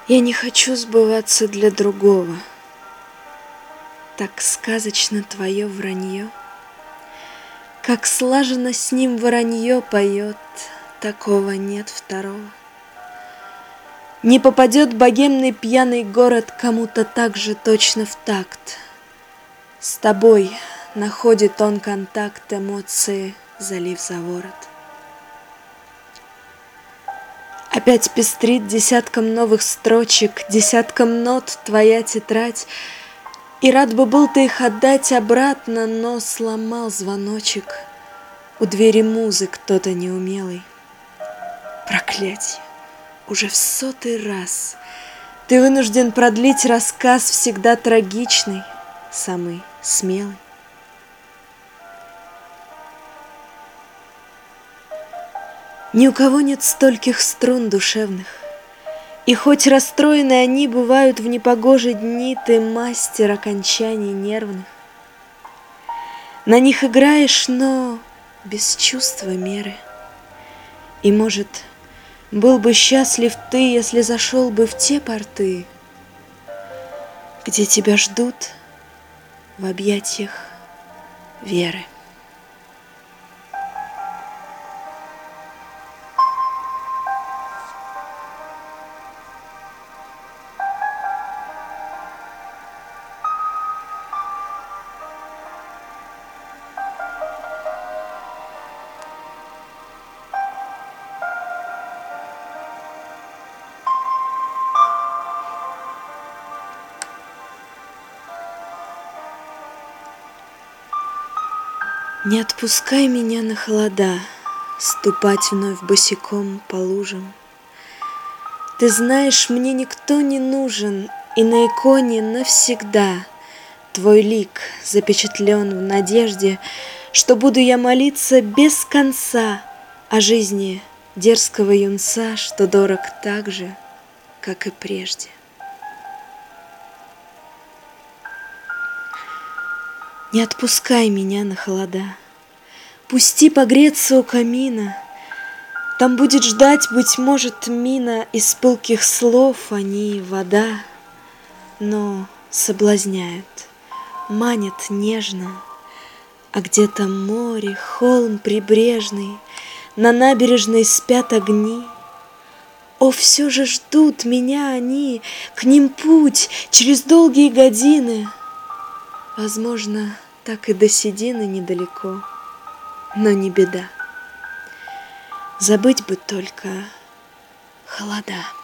Я не хочу сбываться для другого. Так сказочно твое вранье, как слаженно с ним воронье поет, такого нет второго. Не попадет богемный пьяный город кому-то так же точно в такт. С тобой находит он контакт, эмоции, залив за ворот. Опять пестрит десятком новых строчек, десятком нот твоя тетрадь, и рад бы был ты их отдать обратно, но сломал звоночек. У двери музы кто-то неумелый. Проклятье! Уже в 100-й раз ты вынужден продлить рассказ всегда трагичный, самый смелый. Ни у кого нет стольких струн душевных, и хоть расстроены они бывают в непогожие дни, ты мастер окончаний нервных. На них играешь, но без чувства меры. И, может, был бы счастлив ты, если зашел бы в те порты, где тебя ждут в объятиях веры. Не отпускай меня на холода, ступать вновь босиком по лужам. Ты знаешь, мне никто не нужен, и на иконе навсегда твой лик запечатлен в надежде, что буду я молиться без конца о жизни дерзкого юнца, что дорог так же, как и прежде. Не отпускай меня на холода, пусти погреться у камина. Там будет ждать, быть может, мина из пылких слов, они вода, но соблазняют, манят нежно. А где-то море, холм прибрежный, на набережной спят огни. О, все же ждут меня они, к ним путь через долгие годины. Возможно, так и до седины недалеко, но не беда. Забыть бы только холода.